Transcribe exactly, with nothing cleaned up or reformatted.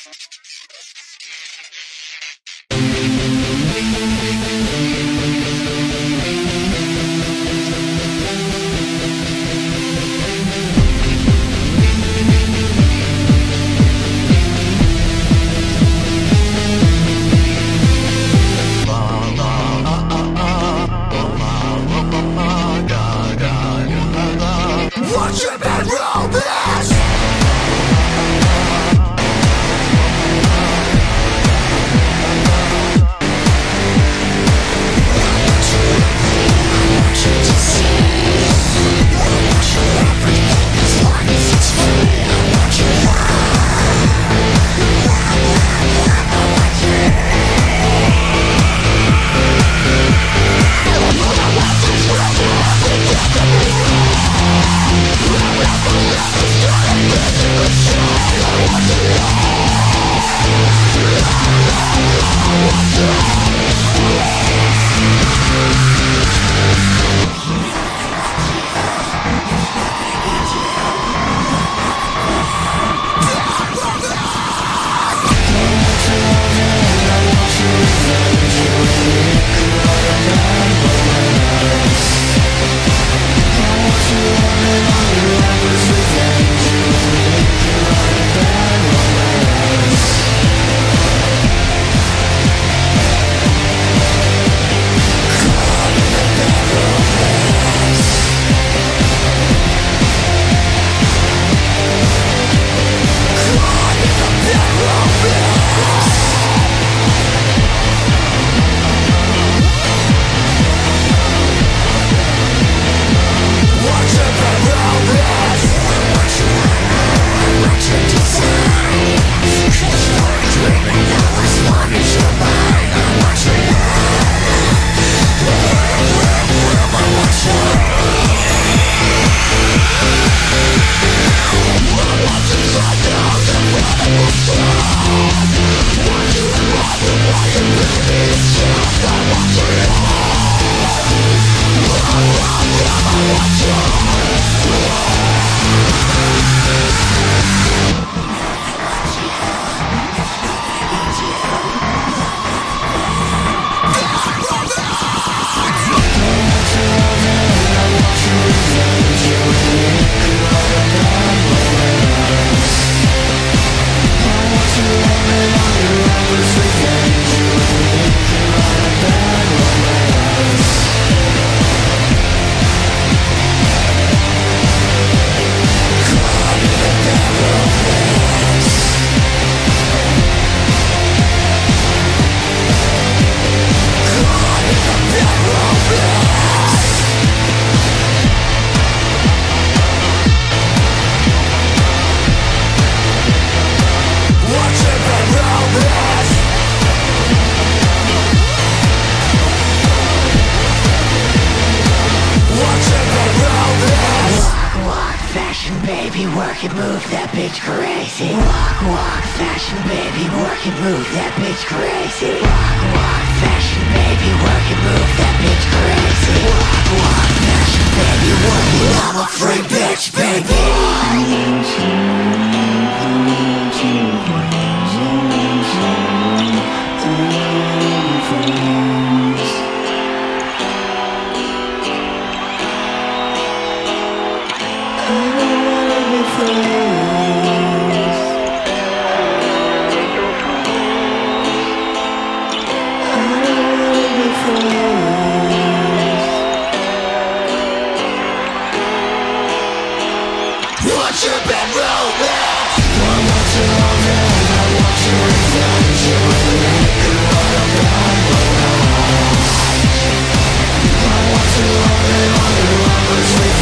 Watch your bad roll this. Baby, work and move that bitch crazy. Walk, walk, fashion, baby, work and move that bitch crazy. Walk, walk, fashion, baby, work and move that bitch crazy. Walk, walk, fashion, baby, work it. I'm a free bitch, baby. I need you, I need you, I need you, I need you, Watch your bed roll back. I want you all in, I want you inside you. You are a bad romance. I want you all in, all your lovers with